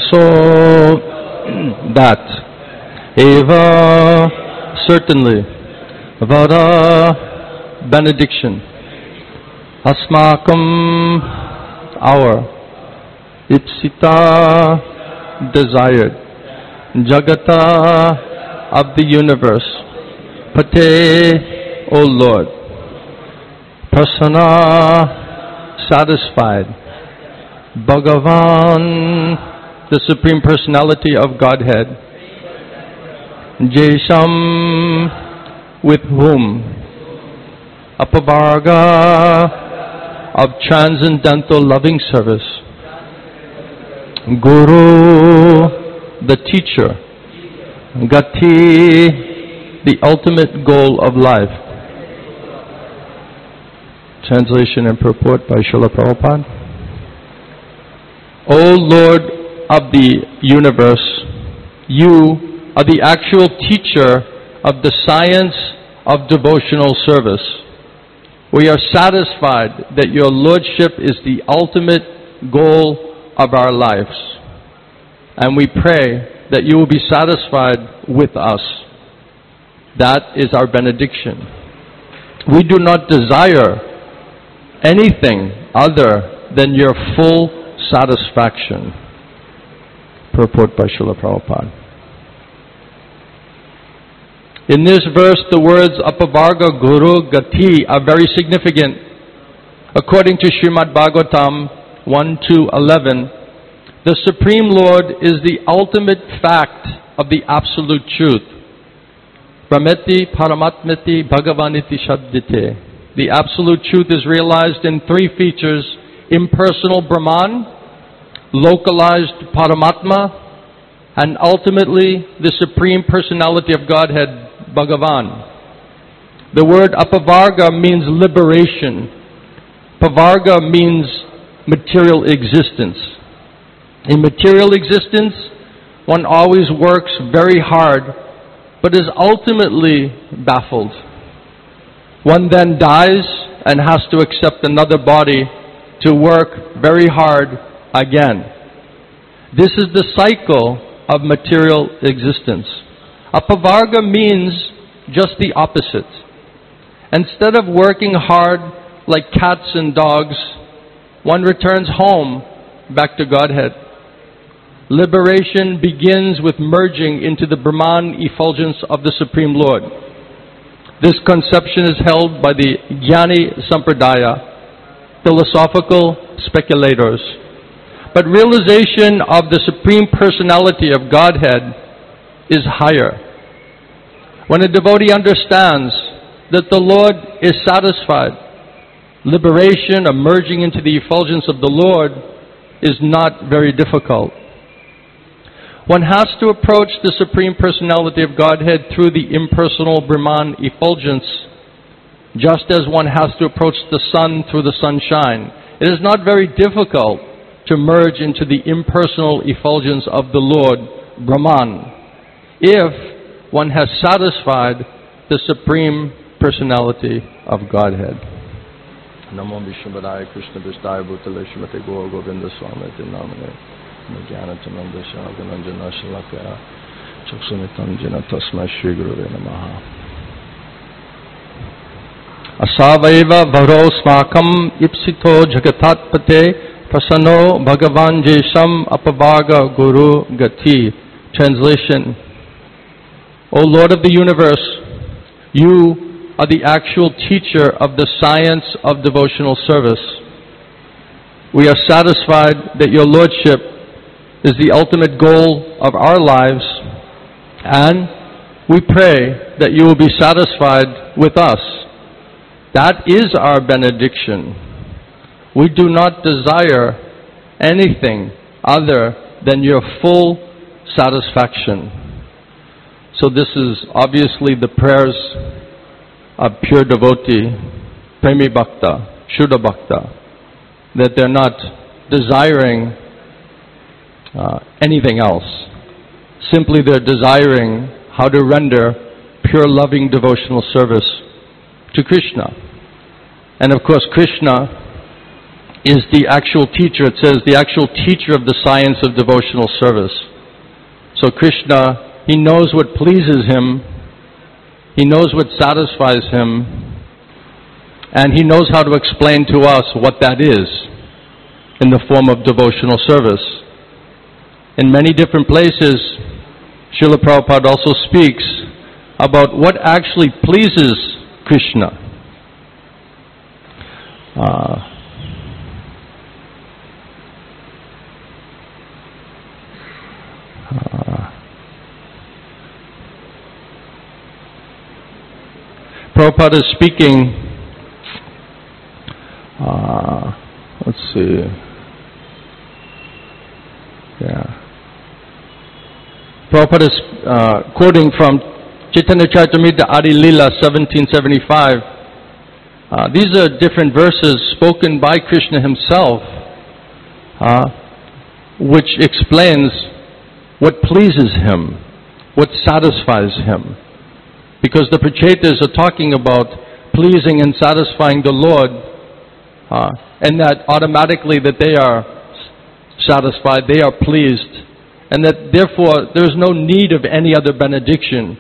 So that eva certainly vara benediction asmakam our ipsita desired jagata of the universe pate O Lord prasanna satisfied Bhagavan the Supreme Personality of Godhead Jesham with whom Apavarga of transcendental loving service Guru the teacher Gati the ultimate goal of life. Translation and purport by Srila Prabhupada. O Lord of the universe, you are the actual teacher of the science of devotional service. We are satisfied that your Lordship is the ultimate goal of our lives. And we pray that you will be satisfied with us. That is our benediction. We do not desire anything other than your full satisfaction. Purport by Srila Prabhupada. In this verse, the words Apavarga, Guru, Gati are very significant. According to Srimad Bhagavatam 1-11, the Supreme Lord is the ultimate fact of the absolute truth. Brahmeti Paramatmeti Bhagavaniti Shabdite. The absolute truth is realized in three features: impersonal Brahman, localized Paramatma, and ultimately the Supreme Personality of Godhead, Bhagavan. The word Apavarga means liberation. Pavarga means material existence. In material existence, one always works very hard, but is ultimately baffled. One then dies and has to accept another body to work very hard again. This is the cycle of material existence. Apavarga means just the opposite. Instead of working hard like cats and dogs, one returns home back to Godhead. Liberation begins with merging into the Brahman effulgence of the Supreme Lord. This conception is held by the Jnani Sampradaya, philosophical speculators. But realization of the Supreme Personality of Godhead is higher. When a devotee understands that the Lord is satisfied, liberation, emerging into the effulgence of the Lord, is not very difficult. One has to approach the Supreme Personality of Godhead through the impersonal Brahman effulgence, just as one has to approach the sun through the sunshine. It is not very difficult to merge into the impersonal effulgence of the Lord, Brahman, if one has satisfied the Supreme Personality of Godhead. Namo Vishnupadaya Krishna Vistaya Bhutale Shrimate Gaura Govinda Swami Namane Jnanatananda Shagananjana Shalakaya Chaksumitanjana Tasma Shri Gurave Namaha. Asavaiva Varo Smakam Ipsito Jagatatpate Prasanno Bhagavan Jesham Apavarga Guru Gati. Translation: O Lord of the universe, you are the actual teacher of the science of devotional service. We are satisfied that your Lordship is the ultimate goal of our lives, and we pray that you will be satisfied with us. That is our benediction. We do not desire anything other than your full satisfaction. So this is obviously the prayers of pure devotee, Premi Bhakta, Shuddha Bhakta, that they're not desiring anything else. Simply they're desiring how to render pure loving devotional service to Krishna. And of course Krishna is the actual teacher. It says the actual teacher of the science of devotional service. So Krishna, He knows what pleases Him, He knows what satisfies Him, and He knows how to explain to us what that is in the form of devotional service. In many different places, Srila Prabhupada also speaks about what actually pleases Krishna. Prabhupada is speaking, let's see, Prabhupada is quoting from Chaitanya Charitamrita Adi Lila 1775. These are different verses spoken by Krishna Himself, which explains what pleases Him, what satisfies Him. Because the Prachetas are talking about pleasing and satisfying the Lord, and that automatically that they are satisfied, they are pleased, and that therefore there is no need of any other benediction.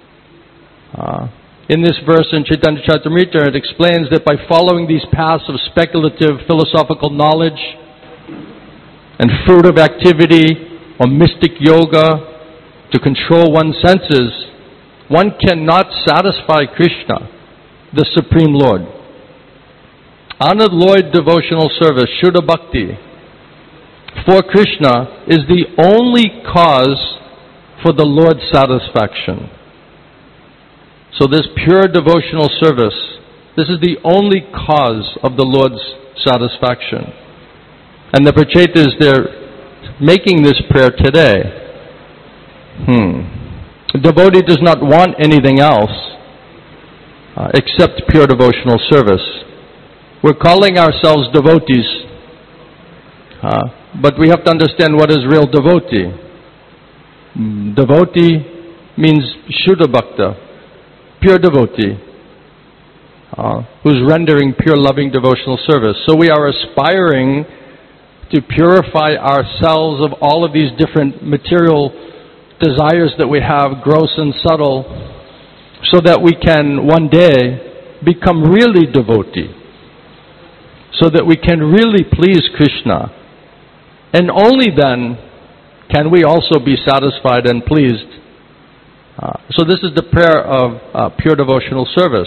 In this verse in Chaitanya Charitamrita, it explains that by following these paths of speculative philosophical knowledge and fruitive activity or mystic yoga to control one's senses, one cannot satisfy Krishna, the Supreme Lord. Unalloyed devotional service, Shuddha Bhakti, for Krishna is the only cause for the Lord's satisfaction. So this pure devotional service, this is the only cause of the Lord's satisfaction. And the Prachetas, they're making this prayer today. The devotee does not want anything else except pure devotional service. We're calling ourselves devotees, but we have to understand what is real devotee. Devotee means Shuddha Bhakta, pure devotee, who's rendering pure loving devotional service. So we are aspiring to purify ourselves of all of these different material desires that we have, gross and subtle, so that we can one day become really devotee, so that we can really please Krishna. And only then can we also be satisfied and pleased. So this is the prayer of pure devotional service.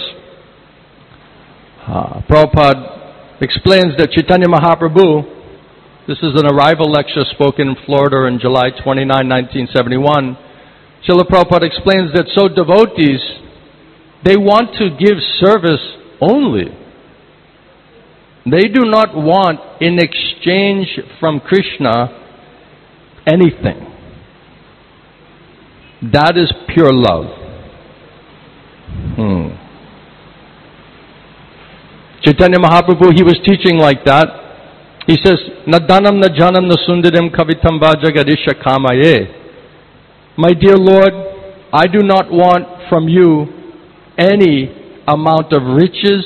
Prabhupada explains that Chaitanya Mahaprabhu, this is an arrival lecture spoken in Florida in July 29, 1971. Srila Prabhupada explains that so devotees, they want to give service only. They do not want, in exchange from Krishna, anything. That is pure love. Chaitanya Mahaprabhu, he was teaching like that. He says, "Na dhanam, na janam, na sundaram kavitam va jagadisha kamaye." My dear Lord, I do not want from you any amount of riches,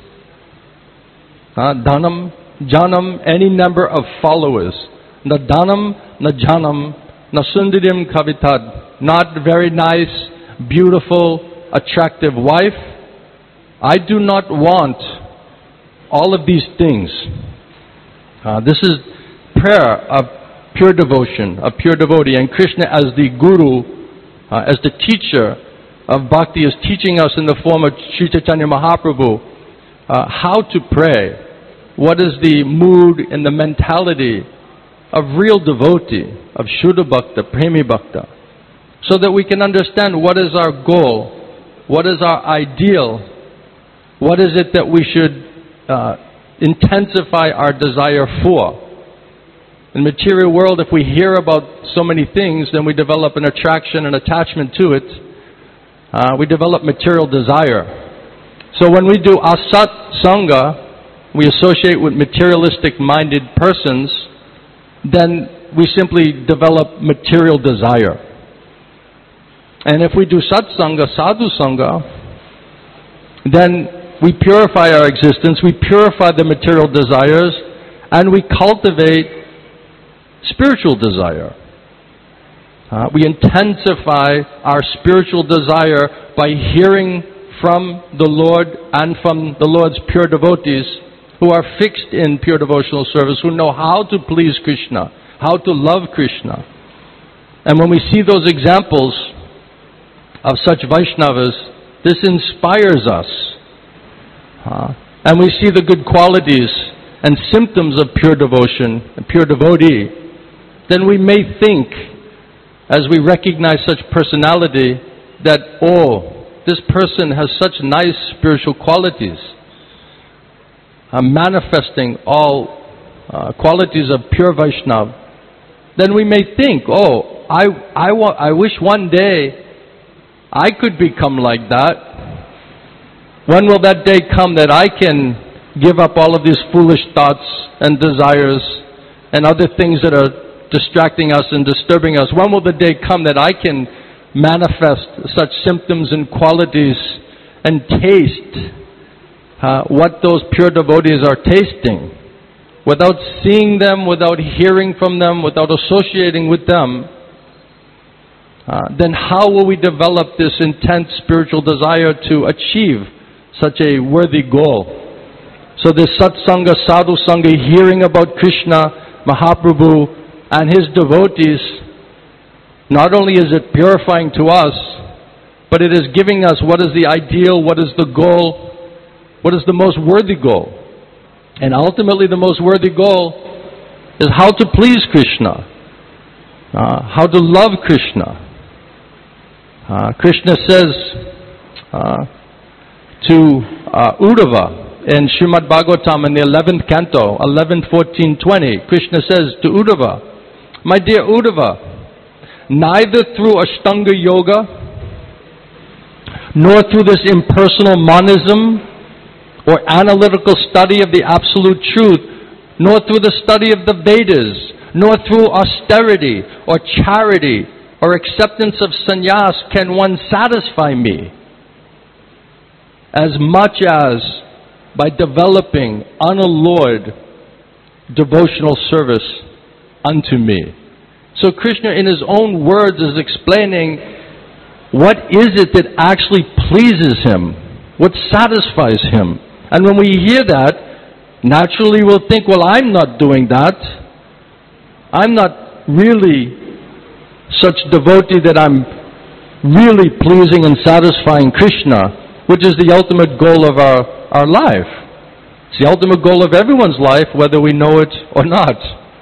dhanam, janam, any number of followers. Na dhanam, na janam, na sundaram kavitad, not very nice, beautiful, attractive wife. I do not want all of these things. This is prayer of pure devotion, of pure devotee. And Krishna as the Guru, as the teacher of Bhakti, is teaching us in the form of Sri Chaitanya Mahaprabhu how to pray. What is the mood and the mentality of real devotee, of Shuddha Bhakta, Premi Bhakta, so that we can understand what is our goal, what is our ideal, what is it that we should intensify our desire for. In the material world, if we hear about so many things, then we develop an attraction and attachment to it. We develop material desire. So when we do asat sangha, we associate with materialistic minded persons, then we simply develop material desire. And if we do satsanga, sadhu sangha, then we purify our existence, we purify the material desires, and we cultivate spiritual desire. We intensify our spiritual desire by hearing from the Lord and from the Lord's pure devotees who are fixed in pure devotional service, who know how to please Krishna, how to love Krishna. And when we see those examples of such Vaishnavas, this inspires us. And we see the good qualities and symptoms of pure devotion, a pure devotee. Then we may think, as we recognize such personality, that, oh, this person has such nice spiritual qualities, manifesting all qualities of pure Vaishnava. Then we may think, oh, I wish one day I could become like that. When will that day come that I can give up all of these foolish thoughts and desires and other things that are distracting us and disturbing us? When will the day come that I can manifest such symptoms and qualities and taste what those pure devotees are tasting, without seeing them, without hearing from them, without associating with them? Then how will we develop this intense spiritual desire to achieve such a worthy goal? So this satsanga, sadhu sangha, hearing about Krishna, Mahaprabhu, and his devotees, not only is it purifying to us, but it is giving us what is the ideal, what is the goal, what is the most worthy goal. And ultimately the most worthy goal is how to please Krishna, how to love Krishna. Krishna says to Uddhava in Srimad Bhagavatam in the 11th canto, 11:14-20, Krishna says to Uddhava, my dear Uddhava, neither through Ashtanga Yoga, nor through this impersonal monism, or analytical study of the absolute truth, nor through the study of the Vedas, nor through austerity, or charity, or acceptance of sannyas can one satisfy me, as much as by developing unalloyed devotional service unto me. So Krishna in his own words is explaining what is it that actually pleases him, what satisfies him. And when we hear that, naturally we'll think, well, I'm not doing that. I'm not really such devotee that I'm really pleasing and satisfying Krishna, which is the ultimate goal of our life. It's the ultimate goal of everyone's life, whether we know it or not.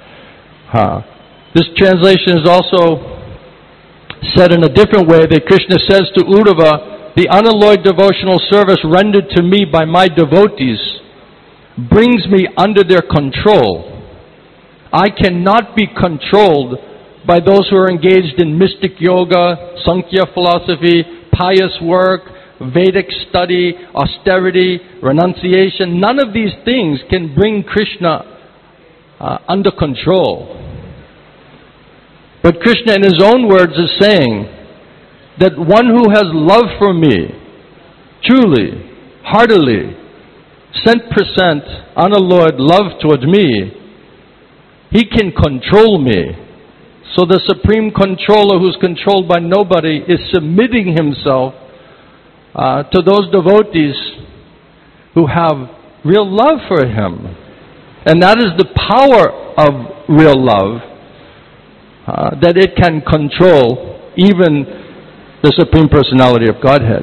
This translation is also said in a different way, that Krishna says to Uddhava, the unalloyed devotional service rendered to me by my devotees brings me under their control. I cannot be controlled by those who are engaged in mystic yoga, Sankhya philosophy, pious work, Vedic study, austerity, renunciation. None of these things can bring Krishna under control. But Krishna in his own words is saying that one who has love for me, truly, heartily, 100% unalloyed love toward me, he can control me. So the supreme controller, who's controlled by nobody, is submitting himself to those devotees who have real love for him. And that is the power of real love, that it can control even the Supreme Personality of Godhead.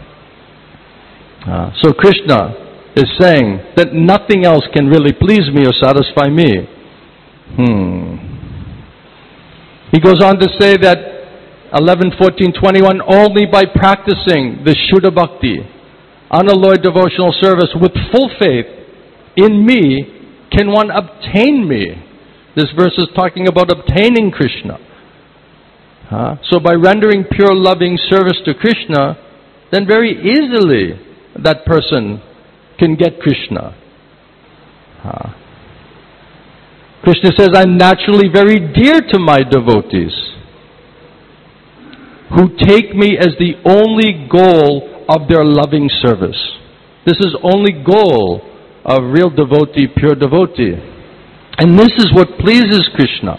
So Krishna is saying that nothing else can really please me or satisfy me. He goes on to say that 11:14-21, only by practicing the Shuddha Bhakti, unalloyed devotional service with full faith in me, can one obtain me. This verse is talking about obtaining Krishna. So by rendering pure loving service to Krishna, then very easily that person can get Krishna. Krishna says, I'm naturally very dear to my devotees, who take me as the only goal of their loving service. This is only goal of real devotee, pure devotee. And this is what pleases Krishna.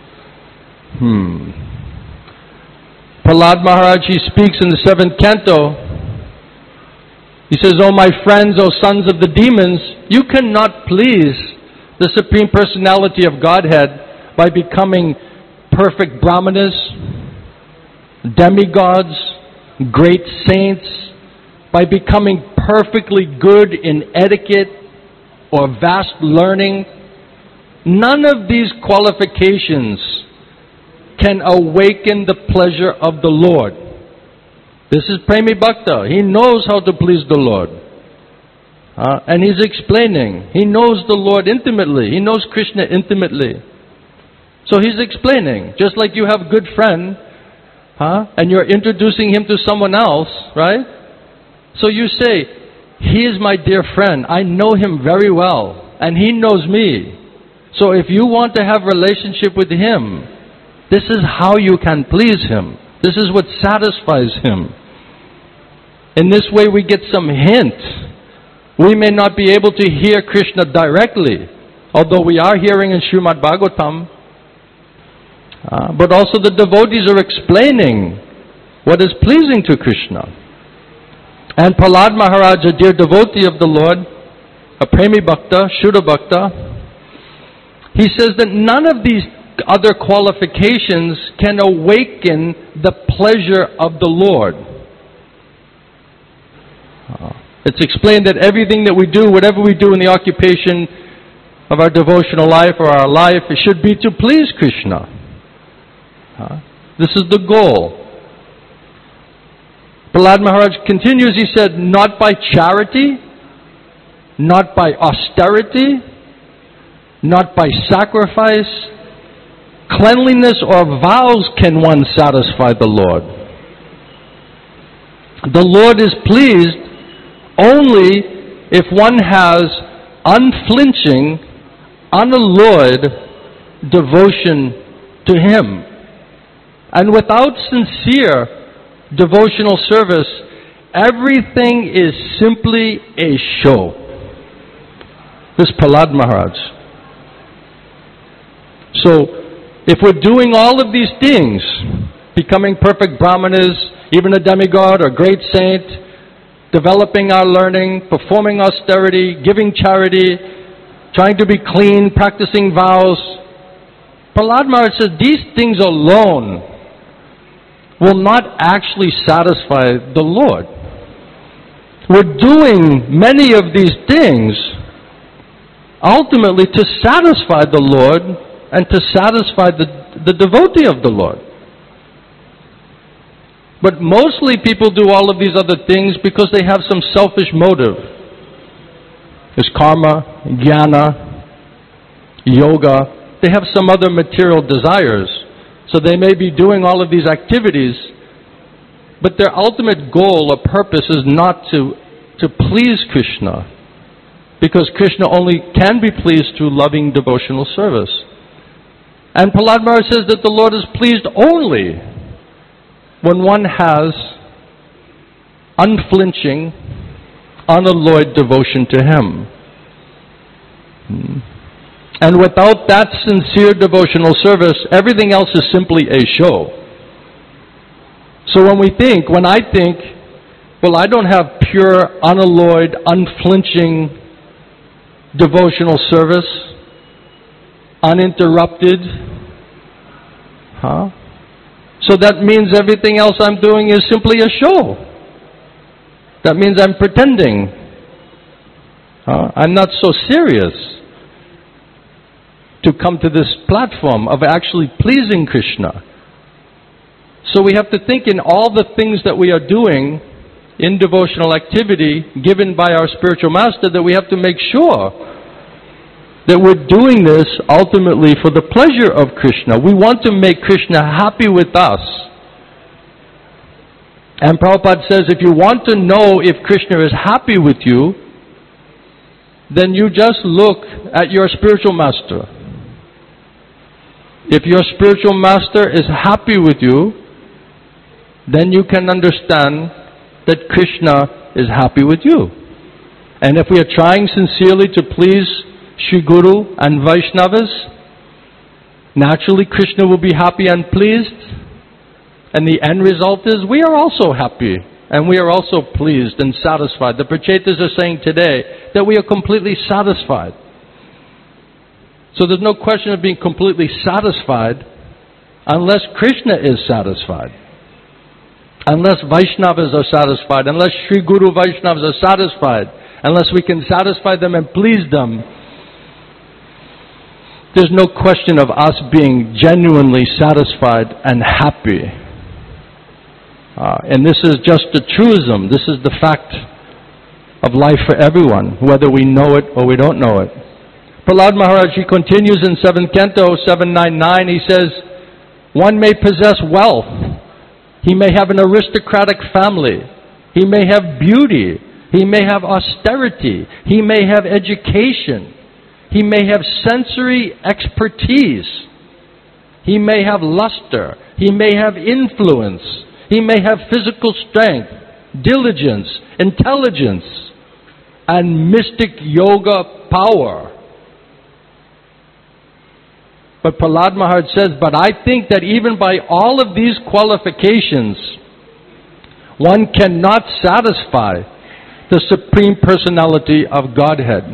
Prahlad Maharaj, he speaks in the 7th canto. He says, "O my friends, O sons of the demons, you cannot please the Supreme Personality of Godhead by becoming perfect brahmanas, demigods, great saints, by becoming perfectly good in etiquette or vast learning. None of these qualifications can awaken the pleasure of the Lord." This is Premi Bhakta. He knows how to please the Lord. And he's explaining. He knows the Lord intimately. He knows Krishna intimately. So he's explaining. Just like you have a good friend, and you're introducing him to someone else, right? So you say, "He is my dear friend. I know him very well. And he knows me. So if you want to have a relationship with him, this is how you can please him. This is what satisfies him." In this way we get some hint. We may not be able to hear Krishna directly, although we are hearing in Srimad Bhagavatam. But also the devotees are explaining what is pleasing to Krishna. And Prahlad Maharaj, a dear devotee of the Lord, a Premi Bhakta, Shuddha Bhakta, he says that none of these other qualifications can awaken the pleasure of the Lord. It's explained that everything that we do, whatever we do in the occupation of our devotional life or our life, it should be to please Krishna. This is the goal. Prahlad Maharaj continues, he said, "Not by charity, not by austerity, not by sacrifice, cleanliness or vows can one satisfy the Lord. The Lord is pleased only if one has unflinching, unalloyed devotion to Him. And without sincere devotional service, everything is simply a show." This is Prahlad Maharaj. So, if we're doing all of these things, becoming perfect brahmanas, even a demigod or great saint, developing our learning, performing austerity, giving charity, trying to be clean, practicing vows, Prahlad Maharaj says these things alone will not actually satisfy the Lord. We're doing many of these things ultimately to satisfy the Lord and to satisfy the devotee of the Lord. But mostly people do all of these other things because they have some selfish motive. There's karma, jnana, yoga. They have some other material desires. So they may be doing all of these activities, but their ultimate goal or purpose is not to please Krishna, because Krishna only can be pleased through loving devotional service. And Prahlad Maharaj says that the Lord is pleased only when one has unflinching, unalloyed devotion to Him. And without that sincere devotional service, everything else is simply a show. So when I think, well, I don't have pure, unalloyed, unflinching devotional service, uninterrupted, so that means everything else I'm doing is simply a show. That means I'm pretending. I'm not so serious to come to this platform of actually pleasing Krishna. So we have to think in all the things that we are doing in devotional activity given by our spiritual master, that we have to make sure that we're doing this ultimately for the pleasure of Krishna. We want to make Krishna happy with us. And Prabhupada says, if you want to know if Krishna is happy with you, then you just look at your spiritual master. If your spiritual master is happy with you, then you can understand that Krishna is happy with you. And if we are trying sincerely to please Sri Guru and Vaishnavas, naturally Krishna will be happy and pleased. And the end result is we are also happy and we are also pleased and satisfied. The Prachetas are saying today that we are completely satisfied. So there's no question of being completely satisfied unless Krishna is satisfied. Unless Vaishnavas are satisfied, unless Sri Guru Vaishnavas are satisfied, unless we can satisfy them and please them, there's no question of us being genuinely satisfied and happy. And this is just a truism. This is the fact of life for everyone, whether we know it or we don't know it. Prahlad Maharaj, he continues in 7th Canto, 799, he says, one may possess wealth. He may have an aristocratic family. He may have beauty. He may have austerity. He may have education. He may have sensory expertise. He may have luster. He may have influence. He may have physical strength, diligence, intelligence, and mystic yoga power. But Prahlad Maharaj says, but I think that even by all of these qualifications, one cannot satisfy the Supreme Personality of Godhead.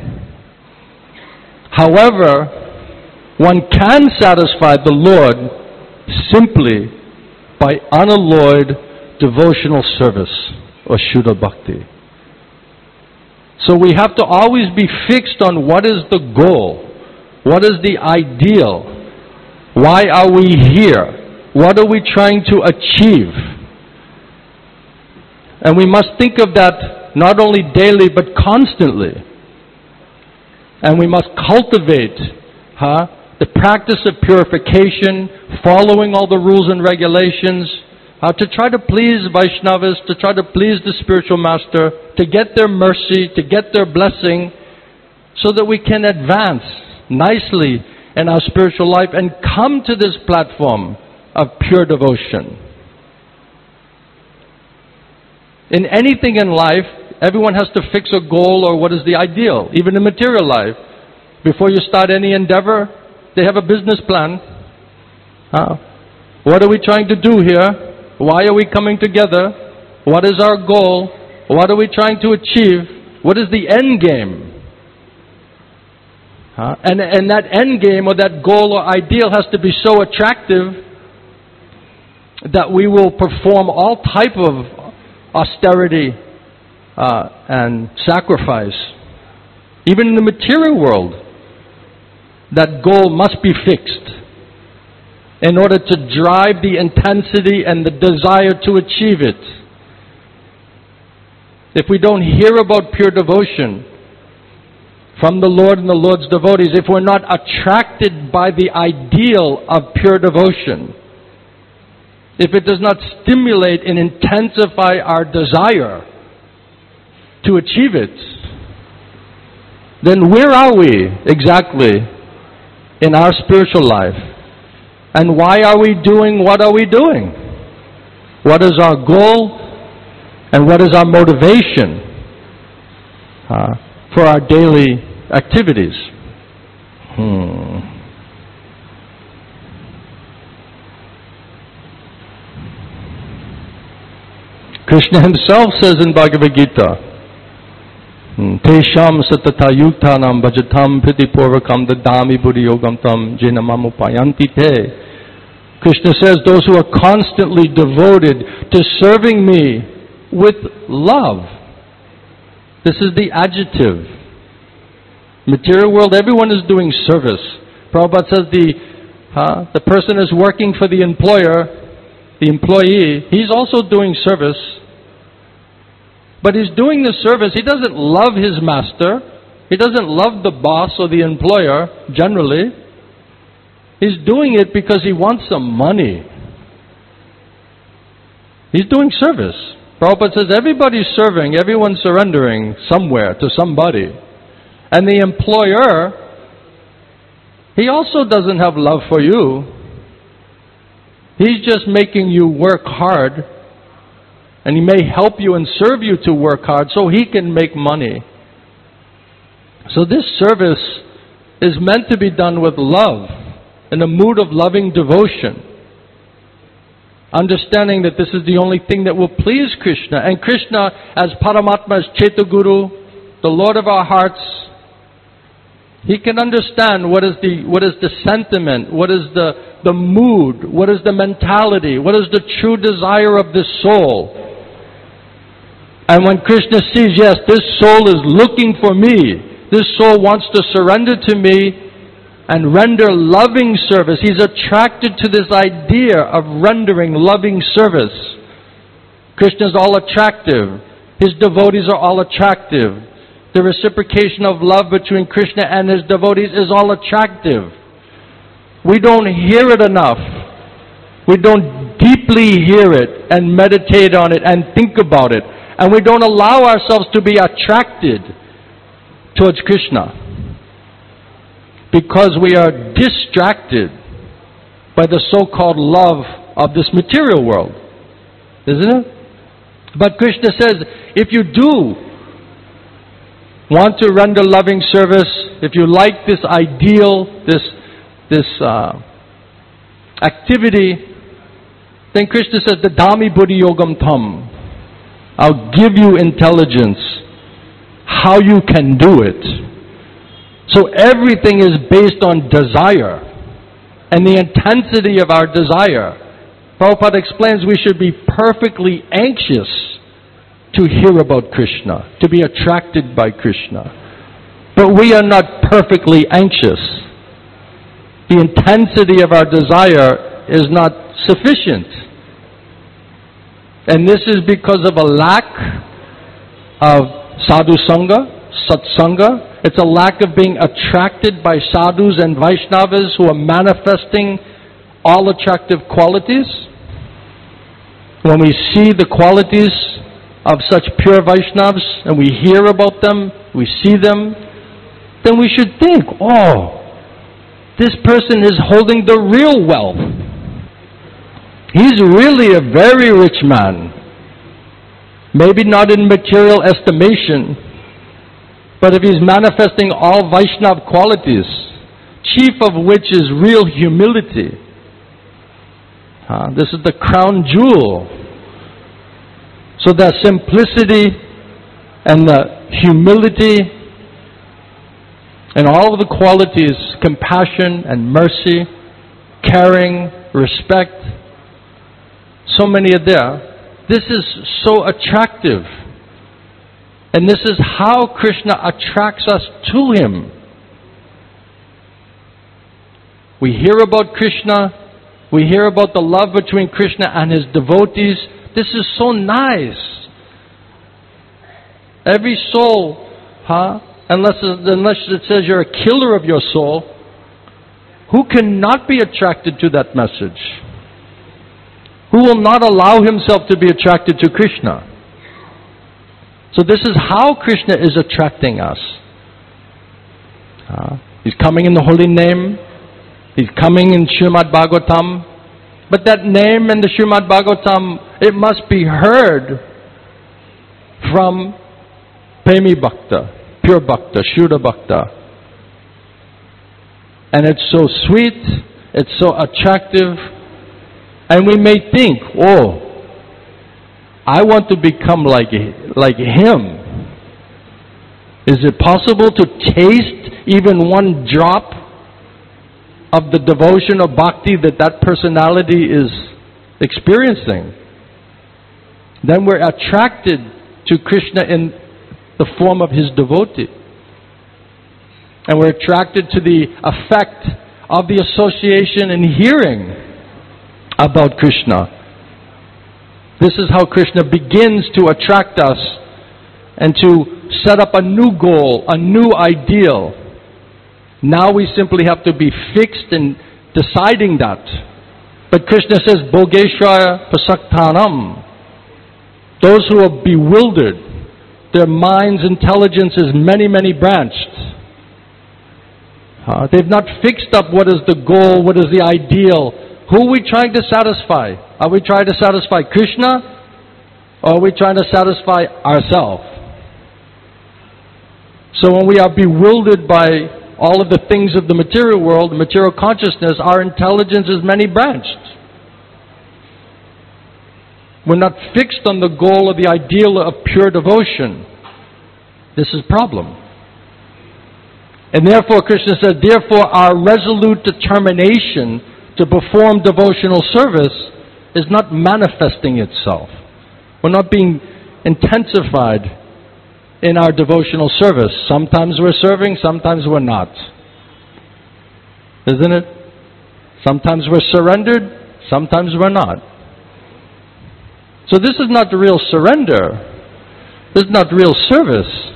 However, one can satisfy the Lord simply by unalloyed devotional service or Shuddha Bhakti. So we have to always be fixed on what is the goal, what is the ideal. Why are we here? What are we trying to achieve? And we must think of that not only daily but constantly. And we must cultivate the practice of purification, following all the rules and regulations, to try to please Vaishnavas, to try to please the spiritual master, to get their mercy, to get their blessing, so that we can advance nicely in our spiritual life and come to this platform of pure devotion. In anything in life, everyone has to fix a goal or what is the ideal, even in material life. Before you start any endeavor, they have a business plan. What are we trying to do here? Why are we coming together? What is our goal? What are we trying to achieve? What is the end game? And that end game or that goal or ideal has to be so attractive that we will perform all type of austerity and sacrifice. Even in the material world, that goal must be fixed in order to drive the intensity and the desire to achieve it. If we don't hear about pure devotion from the Lord and the Lord's devotees, if we're not attracted by the ideal of pure devotion, if it does not stimulate and intensify our desire to achieve it, then where are we exactly in our spiritual life? And why are we doing what are we doing? What is our goal? And what is our motivation for our daily activities? Krishna himself says in Bhagavad Gita, Tesham satata yuktanam bhajatam pritipurvakam dadami buddhi yogam tam jena mamupayanti te. Krishna says, those who are constantly devoted to serving me with love. This is the adjective. Material world, everyone is doing service. Prabhupada says the person is working for the employer, the employee, he's also doing service. But he's doing the service, he doesn't love his master, he doesn't love the boss or the employer, generally. He's doing it because he wants some money. He's doing service. Prabhupada says everybody's serving, everyone's surrendering somewhere to somebody. And the employer, he also doesn't have love for you. He's just making you work hard. And he may help you and serve you to work hard so he can make money. So this service is meant to be done with love, in a mood of loving devotion. Understanding that this is the only thing that will please Krishna. And Krishna, as Paramatma, as Chetaguru, the Lord of our hearts, He can understand what is the sentiment, what is the mood, what is the mentality, what is the true desire of this soul. And when Krishna sees, yes, this soul is looking for me, this soul wants to surrender to me and render loving service. He's attracted to this idea of rendering loving service. Krishna's all attractive. His devotees are all attractive. The reciprocation of love between Krishna and His devotees is all attractive. We don't hear it enough. We don't deeply hear it and meditate on it and think about it. And we don't allow ourselves to be attracted towards Krishna, because we are distracted by the so-called love of this material world. Isn't it? But Krishna says, if you do want to render loving service, if you like this ideal, this activity, then Krishna says, Dadami buddhi yogam tam. I'll give you intelligence how you can do it. So everything is based on desire and the intensity of our desire. Prabhupada explains we should be perfectly anxious to hear about Krishna, to be attracted by Krishna. But we are not perfectly anxious. The intensity of our desire is not sufficient. And this is because of a lack of sadhu sangha, satsanga. It's a lack of being attracted by sadhus and Vaishnavas who are manifesting all attractive qualities. When we see the qualities of such pure Vaishnavas and we hear about them, we see them, then we should think, oh, this person is holding the real wealth. He's really a very rich man. Maybe not in material estimation, but if he's manifesting all Vaishnav qualities, chief of which is real humility. This is the crown jewel. So that simplicity and the humility and all of the qualities, compassion and mercy, caring, respect, so many are there. This is so attractive. And this is how Krishna attracts us to Him. We hear about Krishna. We hear about the love between Krishna and His devotees. This is so nice. Every soul, unless it says you're a killer of your soul, who cannot be attracted to that message? Who will not allow himself to be attracted to Krishna? So this is how Krishna is attracting us. He's coming in the holy name. He's coming in Srimad Bhagavatam. But that name in the Srimad Bhagavatam, it must be heard from Premi Bhakta, pure Bhakta, Shuddha Bhakta. And it's so sweet, it's so attractive. And we may think, oh, I want to become like him. Is it possible to taste even one drop of the devotion or bhakti that personality is experiencing? Then we're attracted to Krishna in the form of His devotee. And we're attracted to the effect of the association and hearing about Krishna. This is how Krishna begins to attract us and to set up a new goal, a new ideal. Now we simply have to be fixed in deciding that. But Krishna says, Bhogeshwara Pasaktanam. Those who are bewildered, their mind's intelligence is many, many branched. They've not fixed up what is the goal, what is the ideal. Who are we trying to satisfy? Are we trying to satisfy Krishna? Or are we trying to satisfy ourselves? So when we are bewildered by all of the things of the material world, material consciousness, our intelligence is many-branched. We're not fixed on the goal or the ideal of pure devotion. This is a problem. And therefore, Krishna said, therefore our resolute determination to perform devotional service is not manifesting itself. We're not being intensified in our devotional service. Sometimes we're serving, sometimes we're not. Isn't it? Sometimes we're surrendered, sometimes we're not. So this is not the real surrender. This is not real service.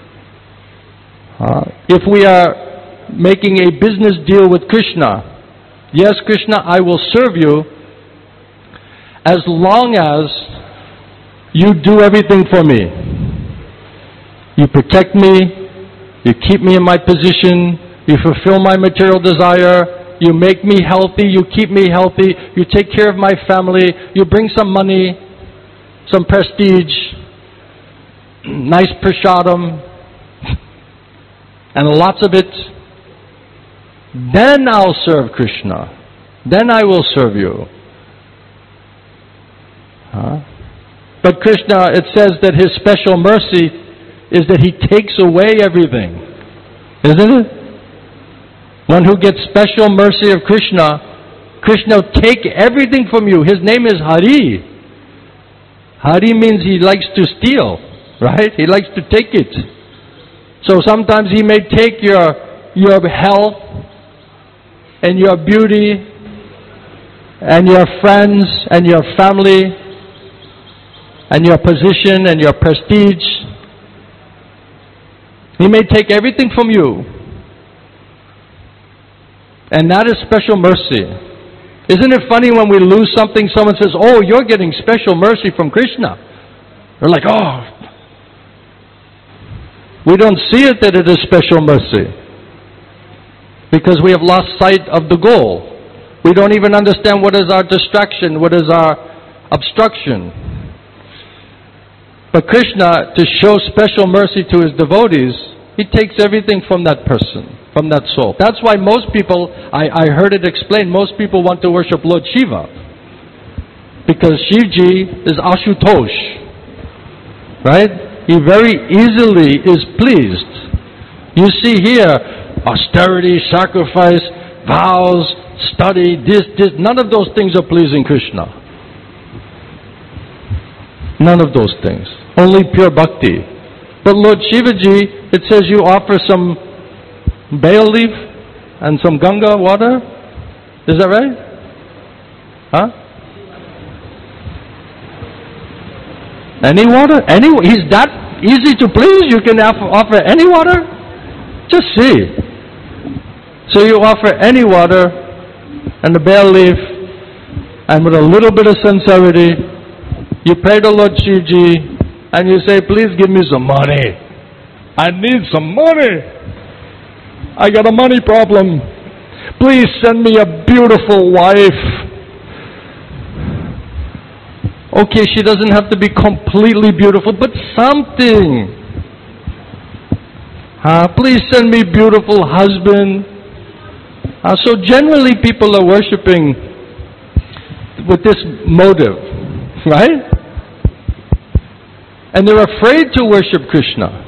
If we are making a business deal with Krishna, yes, Krishna, I will serve you as long as you do everything for me. You protect me, you keep me in my position, you fulfill my material desire, you make me healthy, you keep me healthy, you take care of my family, you bring some money, some prestige, nice prasadam, and lots of it. Then I'll serve Krishna. Then I will serve you. But Krishna, it says that His special mercy is that He takes away everything. Isn't it? One who gets special mercy of Krishna, Krishna will take everything from you. His name is Hari. Hari means He likes to steal, right? He likes to take it. So sometimes He may take your health and your beauty and your friends and your family and your position and your prestige. He may take everything from you. And that is special mercy. Isn't it funny when we lose something, someone says, oh, you're getting special mercy from Krishna. We're like, oh. We don't see it that it is special mercy. Because we have lost sight of the goal. We don't even understand what is our distraction, what is our obstruction. But Krishna, to show special mercy to His devotees, He takes everything from that person, from that soul. That's why most people, I heard it explained, most people want to worship Lord Shiva. Because Shivji is Ashutosh. Right? He very easily is pleased. You see here, austerity, sacrifice, vows, study, this, none of those things are pleasing Krishna. None of those things. Only pure bhakti. But Lord Shivaji, it says you offer some bay leaf and some Ganga water. Is that right? Huh? Any water? He's that easy to please? You can offer any water? Just see. So you offer any water and a bay leaf, and with a little bit of sincerity, you pray to Lord Shivji, and you say, please give me some money. I need some money. I got a money problem. Please send me a beautiful wife. Okay, she doesn't have to be completely beautiful, but something. Please send me beautiful husband. So generally people are worshiping with this motive, right? And they're afraid to worship Krishna.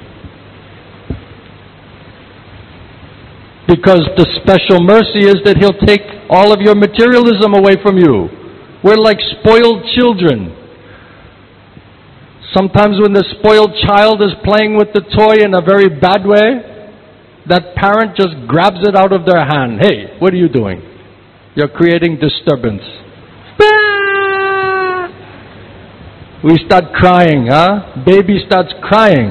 Because the special mercy is that He'll take all of your materialism away from you. We're like spoiled children. Sometimes when the spoiled child is playing with the toy in a very bad way, that parent just grabs it out of their hand. Hey, what are you doing? You're creating disturbance. We start crying, Baby starts crying.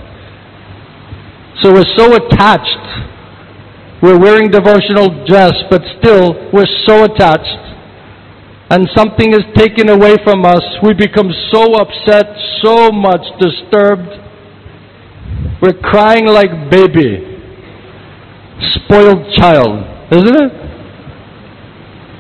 So we're so attached. We're wearing devotional dress, but still we're so attached. And something is taken away from us. We become so upset, so much disturbed. We're crying like baby. Spoiled child, isn't it?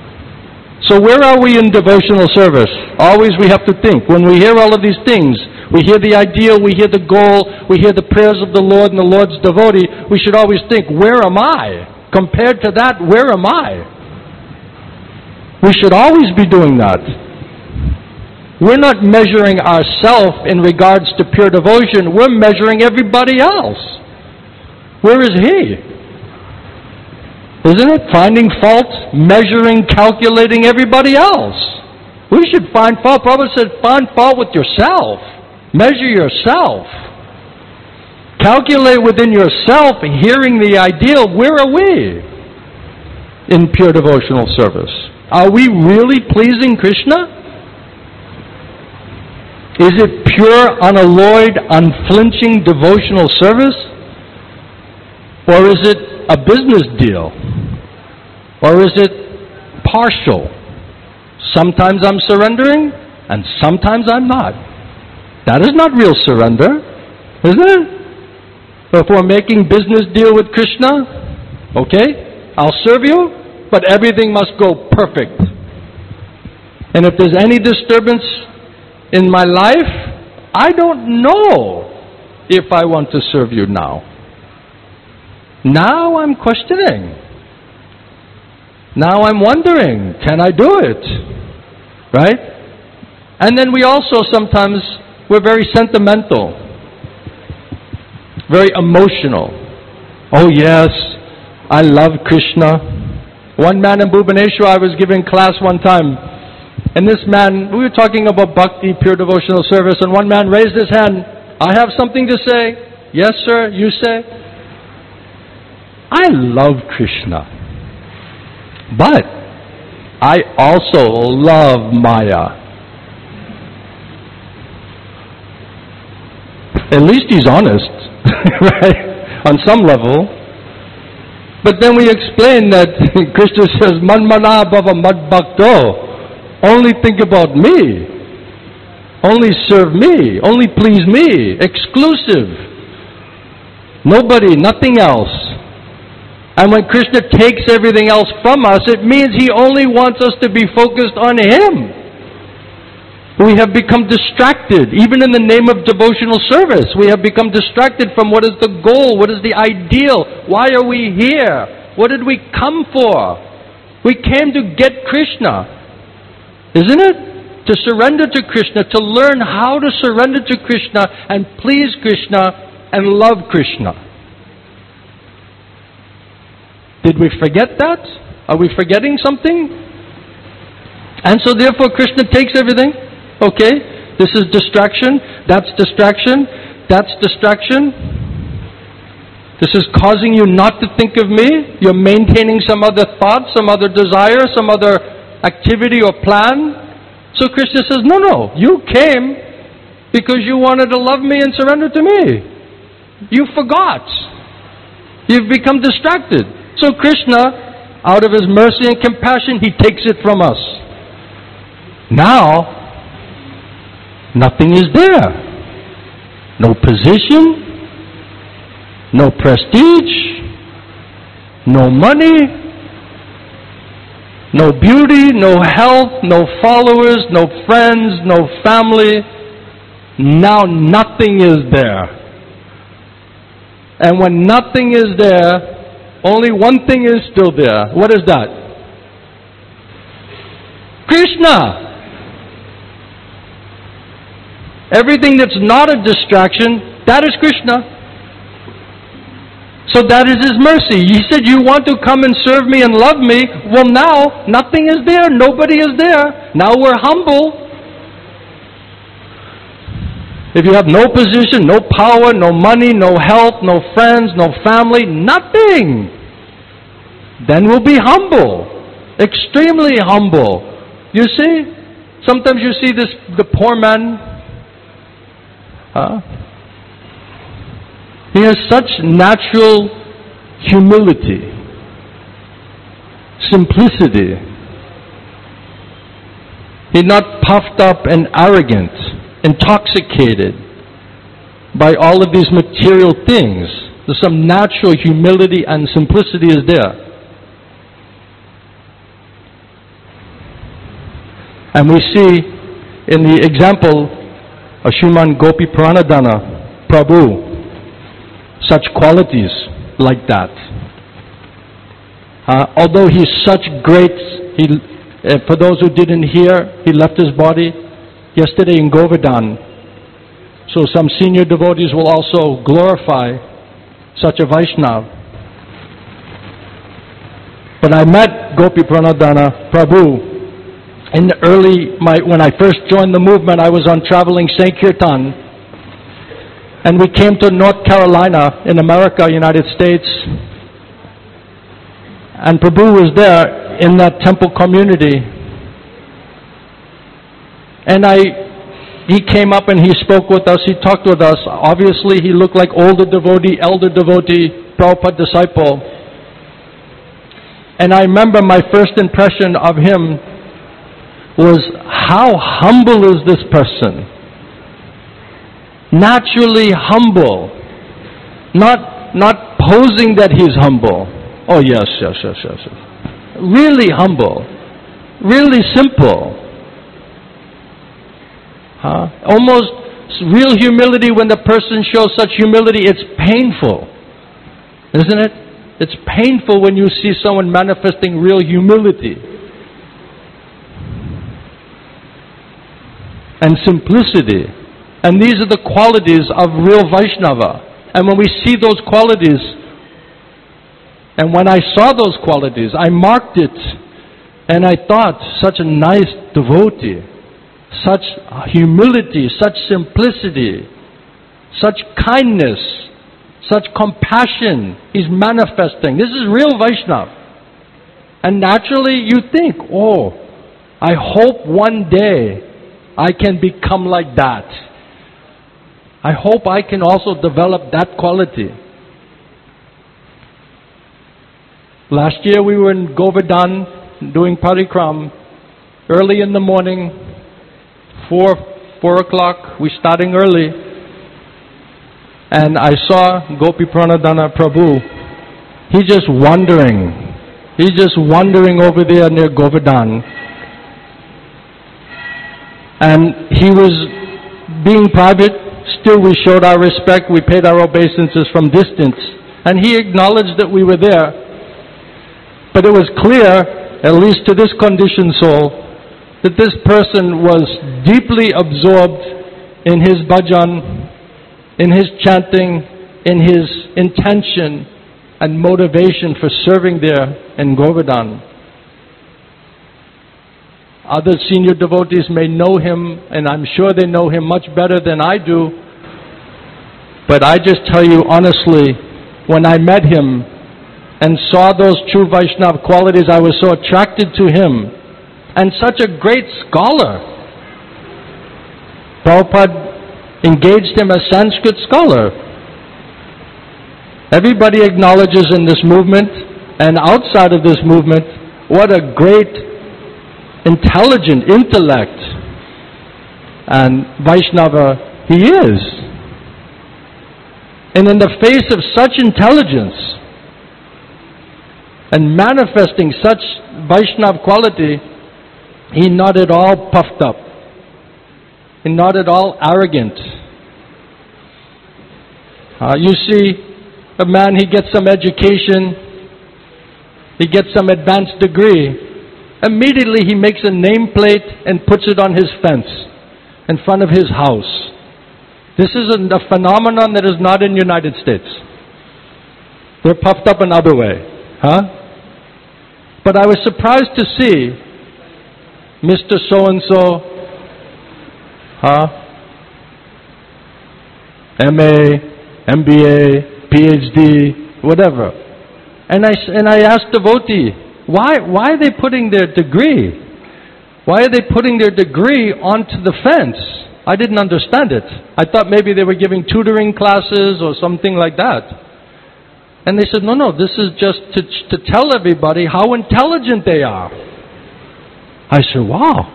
So where are we in devotional service? Always we have to think. When we hear all of these things, we hear the ideal, we hear the goal, we hear the prayers of the Lord and the Lord's devotee, we should always think, where am I? Compared to that, where am I? We should always be doing that. We're not measuring ourselves in regards to pure devotion. We're measuring everybody else. Where is he? Isn't it? Finding fault, measuring, calculating everybody else. We should find fault. Prabhupada said, find fault with yourself. Measure yourself. Calculate within yourself, hearing the ideal. Where are we in pure devotional service? Are we really pleasing Krishna? Is it pure, unalloyed, unflinching devotional service? Or is it a business deal? Or is it partial? Sometimes I'm surrendering, and sometimes I'm not. That is not real surrender, is it? If we're making business deal with Krishna, okay, I'll serve you, but everything must go perfect. And if there's any disturbance in my life, I don't know if I want to serve you now. Now I'm questioning. Now I'm wondering, can I do it? Right? And then we also sometimes, we're very sentimental. Very emotional. Oh yes, I love Krishna. One man in Bhubaneswar, I was giving class one time, and this man, we were talking about bhakti, pure devotional service, and one man raised his hand. I have something to say. Yes, sir, you say. I love Krishna, but I also love Maya. At least he's honest, right? On some level. But then we explain that Krishna says, Manmana bhava mad bhakto. Only think about me. Only serve me. Only please me. Exclusive. Nobody, nothing else. And when Krishna takes everything else from us, it means He only wants us to be focused on Him. We have become distracted, even in the name of devotional service. We have become distracted from what is the goal, what is the ideal, why are we here, what did we come for? We came to get Krishna, isn't it? To surrender to Krishna, to learn how to surrender to Krishna and please Krishna and love Krishna. Did we forget that? Are we forgetting something? And so therefore Krishna takes everything. Okay, this is distraction, that's distraction, that's distraction. This is causing you not to think of me. You're maintaining some other thought, some other desire, some other activity or plan. So Krishna says, no, you came because you wanted to love me and surrender to me. You forgot. You've become distracted. So Krishna, out of His mercy and compassion, He takes it from us. Now, nothing is there. No position, no prestige, no money, no beauty, no health, no followers, no friends, no family. Now nothing is there. And when nothing is there, only one thing is still there. What is that? Krishna. Everything that's not a distraction, that is Krishna. So that is His mercy. He said, you want to come and serve me and love me. Well, now, nothing is there. Nobody is there. Now we're humble. If you have no position, no power, no money, no health, no friends, no family, nothing, then we'll be humble. Extremely humble. You see? Sometimes you see the poor man. He has such natural humility, simplicity. He's not puffed up and arrogant, intoxicated by all of these material things. There's some natural humility and simplicity is there. And we see in the example Sriman Gopi Pranadhana Prabhu, such qualities like that. Although he's such great, for those who didn't hear, he left his body yesterday in Govardhan. So some senior devotees will also glorify such a Vaishnav. But I met Gopi Pranadhana Prabhu in the when I first joined the movement. I was on traveling Sankirtan, and we came to North Carolina in America, United States, and Prabhu was there in that temple community. And he came up and he spoke with us, he talked with us. Obviously he looked like elder devotee, Prabhupada disciple. And I remember my first impression of him was, how humble is this person? Naturally humble. Not posing that he's humble. Oh yes. Really humble. Really simple. Almost real humility. When the person shows such humility, it's painful. Isn't it? It's painful when you see someone manifesting real humility and simplicity. And these are the qualities of real Vaishnava. And when we see those qualities, and when I saw those qualities, I marked it, and I thought, such a nice devotee, such humility, such simplicity, such kindness, such compassion he's manifesting. This is real Vaishnava. And naturally you think, oh, I hope one day I can become like that. I hope I can also develop that quality. Last year we were in Govardhan doing parikram. Early in the morning, 4 o'clock, we're starting early. And I saw Gopi Pranadhana Prabhu. He's just wandering. He's just wandering over there near Govardhan. And he was being private. Still we showed our respect. We paid our obeisances from distance. And he acknowledged that we were there. But it was clear, at least to this conditioned soul, that this person was deeply absorbed in his bhajan, in his chanting, in his intention and motivation for serving there in Govardhan. Other senior devotees may know him, and I'm sure they know him much better than I do. But I just tell you honestly, when I met him and saw those true Vaishnava qualities, I was so attracted to him. And such a great scholar. Prabhupada engaged him as Sanskrit scholar. Everybody acknowledges in this movement and outside of this movement what a great intelligent intellect and Vaishnava he is. And in the face of such intelligence and manifesting such Vaishnava quality, he's not at all puffed up. He's not at all arrogant. You see a man, he gets some education, he gets some advanced degree. Immediately he makes a nameplate and puts it on his fence in front of his house. This is a phenomenon that is not in the United States. They're puffed up another way. But I was surprised to see Mr. So-and-so, MA, MBA, PhD, whatever. And I asked devotee, why are they putting their degree? Why are they putting their degree onto the fence? I didn't understand it. I thought maybe they were giving tutoring classes or something like that. And they said, no, this is just to tell everybody how intelligent they are. I said, wow.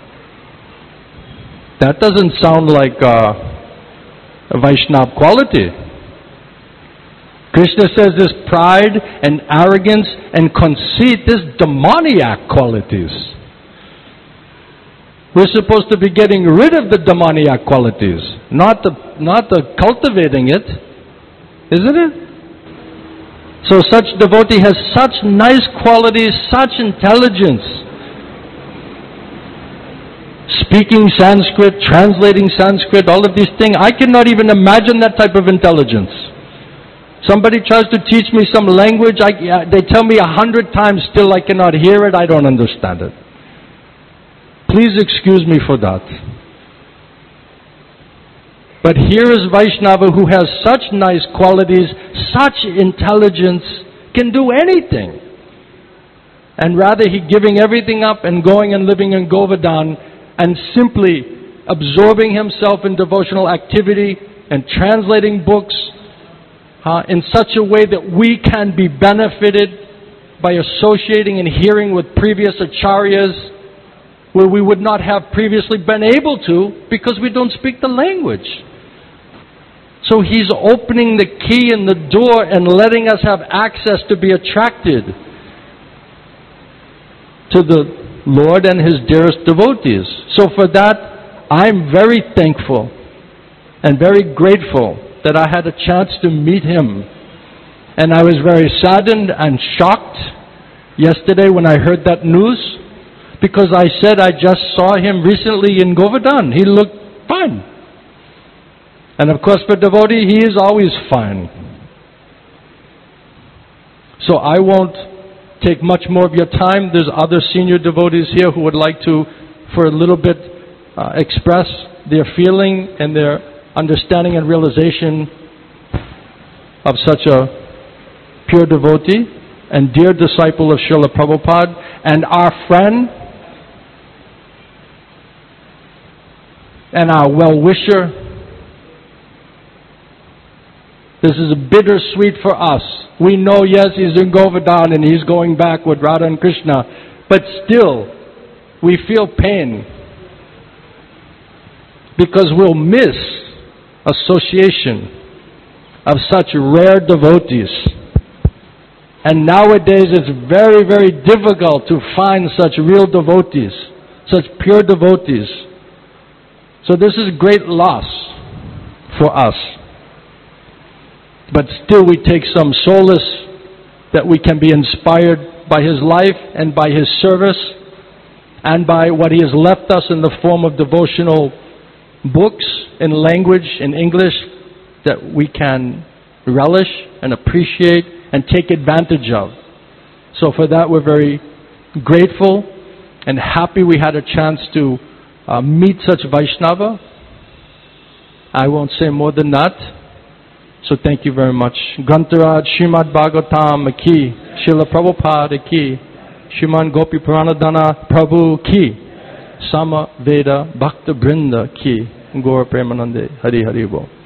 That doesn't sound like a Vaishnava quality. Krishna says this pride and arrogance and conceit, this demoniac qualities. We're supposed to be getting rid of the demoniac qualities, not the cultivating it, isn't it? So such devotee has such nice qualities, such intelligence. Speaking Sanskrit, translating Sanskrit, all of these things, I cannot even imagine that type of intelligence. Somebody tries to teach me some language, they tell me 100 times, still I cannot hear it, I don't understand it. Please excuse me for that. But here is Vaishnava who has such nice qualities, such intelligence, can do anything. And rather he giving everything up and going and living in Govardhan and simply absorbing himself in devotional activity and translating books in such a way that we can be benefited by associating and hearing with previous acharyas where we would not have previously been able to because we don't speak the language. So he's opening the key in the door and letting us have access to be attracted to the Lord and His dearest devotees. So for that, I'm very thankful and very grateful that I had a chance to meet him. And I was very saddened and shocked yesterday when I heard that news, because I said I just saw him recently in Govardhan. He looked fine. And of course for devotee, he is always fine. So I won't take much more of your time. There's other senior devotees here who would like to, for a little bit, express their feeling and their understanding and realization of such a pure devotee and dear disciple of Srila Prabhupada and our friend and our well-wisher. This is bittersweet for us. We know, yes, he's in Govardhan and he's going back with Radha and Krishna, but still, we feel pain because we'll miss association of such rare devotees. And nowadays it's very, very difficult to find such real devotees, such pure devotees. So this is great loss for us. But still we take some solace that we can be inspired by his life and by his service and by what he has left us in the form of devotional books in language, in English, that we can relish and appreciate and take advantage of. So for that we're very grateful and happy we had a chance to meet such Vaishnava. I won't say more than that. So thank you very much. Grantaraj Srimad Bhagavatam ki, Srila Prabhupada ki, Shriman Gopi Puranadhana Prabhu ki, Sama Veda Bhakta Brinda ki, Gaura Premanande Hari Hari Bo.